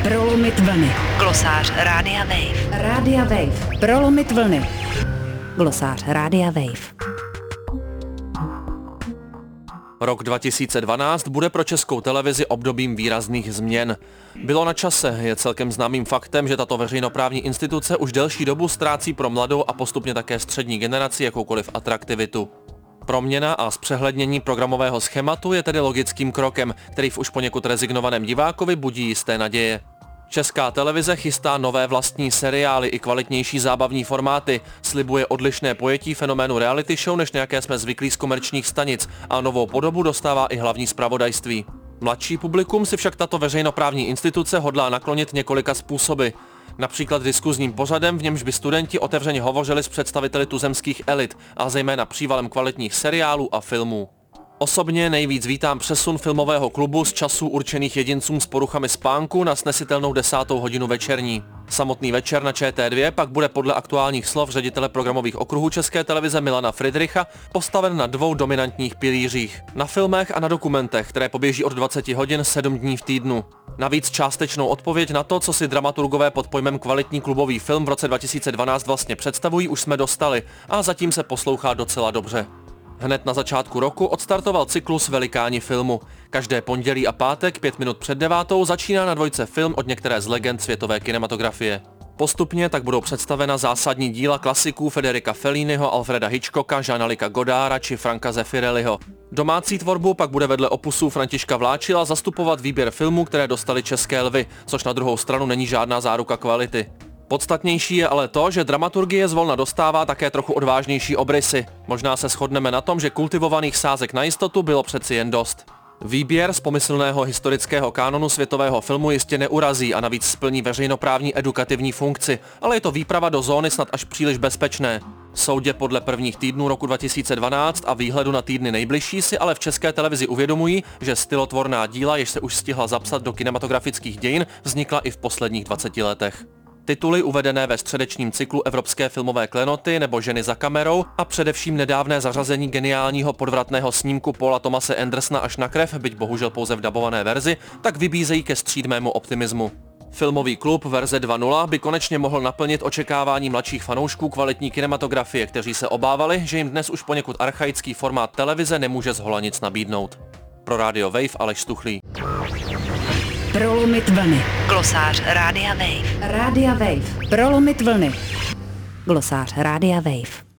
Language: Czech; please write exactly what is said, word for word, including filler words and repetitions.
Prolomit vlny. Glosář Rádia Wave. Rádia Wave. Prolomit vlny. Glosář Rádia Wave. Rok dva tisíce dvanáct bude pro Českou televizi obdobím výrazných změn. Bylo na čase, je celkem známým faktem, že tato veřejnoprávní instituce už delší dobu ztrácí pro mladou a postupně také střední generaci jakoukoliv atraktivitu. Proměna a zpřehlednění programového schématu je tedy logickým krokem, který v už poněkud rezignovaném divákovi budí jisté naděje. Česká televize chystá nové vlastní seriály i kvalitnější zábavní formáty, slibuje odlišné pojetí fenoménu reality show, než nějaké jsme zvyklí z komerčních stanic, a novou podobu dostává i hlavní zpravodajství. Mladší publikum si však tato veřejnoprávní instituce hodlá naklonit několika způsoby. Například diskuzním pořadem, v němž by studenti otevřeně hovořili s představiteli tuzemských elit a zejména přívalem kvalitních seriálů a filmů. Osobně nejvíc vítám přesun filmového klubu z časů určených jedincům s poruchami spánku na snesitelnou desátou hodinu večerní. Samotný večer na Č T dva pak bude podle aktuálních slov ředitele programových okruhů České televize Milana Fridricha postaven na dvou dominantních pilířích. Na filmech a na dokumentech, které poběží od dvaceti hodin sedm dní v týdnu. Navíc částečnou odpověď na to, co si dramaturgové pod pojmem kvalitní klubový film v roce dva tisíce dvanáct vlastně představují, už jsme dostali a zatím se poslouchá docela dobře. Hned na začátku roku odstartoval cyklus Velikáni filmu. Každé pondělí a pátek pět minut před devátou začíná na dvojce film od některé z legend světové kinematografie. Postupně tak budou představena zásadní díla klasiků Federica Felliniho, Alfreda Hitchcocka, Jeana-Luca Godarda či Franka Zeffirelliho. Domácí tvorbu pak bude vedle opusů Františka Vláčila zastupovat výběr filmů, které dostaly české lvy, což na druhou stranu není žádná záruka kvality. Podstatnější je ale to, že dramaturgie zvolna dostává také trochu odvážnější obrysy. Možná se shodneme na tom, že kultivovaných sázek na jistotu bylo přeci jen dost. Výběr z pomyslného historického kánonu světového filmu jistě neurazí a navíc splní veřejnoprávní edukativní funkci, ale je to výprava do zóny snad až příliš bezpečné. Soudě podle prvních týdnů roku dva tisíce dvanáct a výhledu na týdny nejbližší si ale v České televizi uvědomují, že stylotvorná díla, jež se už stihla zapsat do kinematografických dějin, vznikla i v posledních dvaceti letech. Tituly uvedené ve středečním cyklu Evropské filmové klenoty nebo Ženy za kamerou a především nedávné zařazení geniálního podvratného snímku Paula Thomase Andersona Až na krev, byť bohužel pouze v dabované verzi, tak vybízejí ke střídmému optimismu. Filmový klub verze dva tečka nula by konečně mohl naplnit očekávání mladších fanoušků kvalitní kinematografie, kteří se obávali, že jim dnes už poněkud archaický formát televize nemůže zhola nic nabídnout. Pro Radio Wave Aleš Stuchlý. Prolomit vlny. Glosář Rádia Wave. Rádia Wave. Prolomit vlny. Glosář Rádia Wave.